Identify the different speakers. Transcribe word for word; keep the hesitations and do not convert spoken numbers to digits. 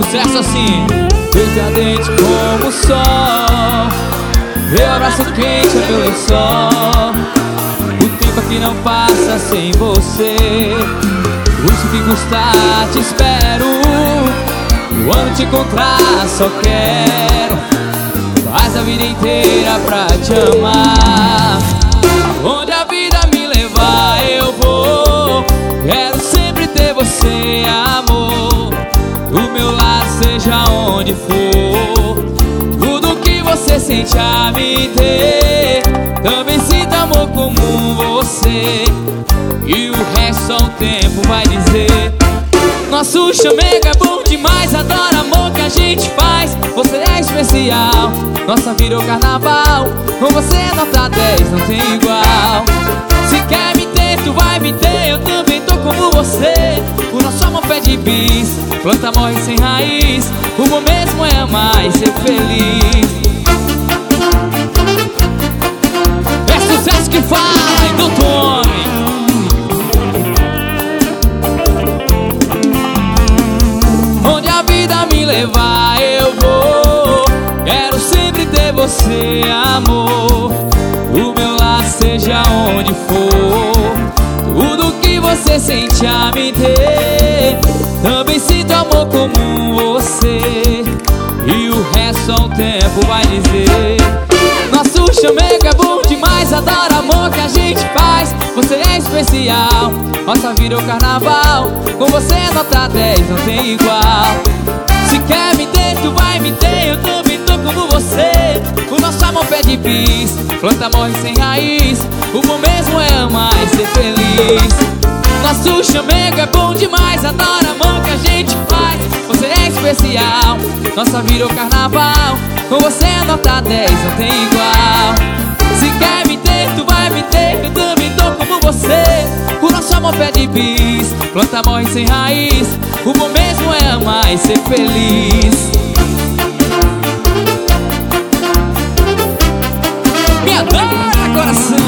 Speaker 1: sucesso assim. Decadente como o sol, meu abraço quente é meu lençol. O tempo aqui não passa sem você, por isso que custar te espero. Quando te encontrar só quero, faz a vida inteira pra te amar. Onde a vida me levar eu vou, quero sempre ter você, amor. Do meu lado seja onde for, tudo que você sente a me ter, também sinto amor como você. E o resto só o tempo vai dizer. Nosso chamego é bom demais, adoro amor que a gente faz. Você é especial, nossa vida é o carnaval. Com você é nota dez, não tem igual. Se quer me ter, tu vai me ter, eu também tô como você. O nosso amor pede bis, planta morre sem raiz. O bom mesmo é amar e ser feliz. É sucesso que fala, do Tome. Onde a vida me levar eu vou, quero sempre ter você, amor. O meu lar seja onde for, tudo que você sente a me ter, também sinto amor como você. E o resto só o tempo vai dizer. Nosso chamego é bom demais, adoro amor que a gente faz. Você é especial, nossa vida é o carnaval. Com você é nota dez, não tem igual. Se quer me ter, tu vai me ter, eu também tô como você. O nosso amor pede bis, planta morre sem raiz. O bom mesmo é amar e ser feliz. Nosso chamego é bom demais, adoro amor que a gente faz. Você é especial, nossa vida é o carnaval. Com você é nota dez, não tem igual. Se quer me ter, tu vai me ter, eu também tô como você. O nosso amor pede bis, planta morre sem raiz. O bom mesmo é amar e ser feliz. Me adora, coração.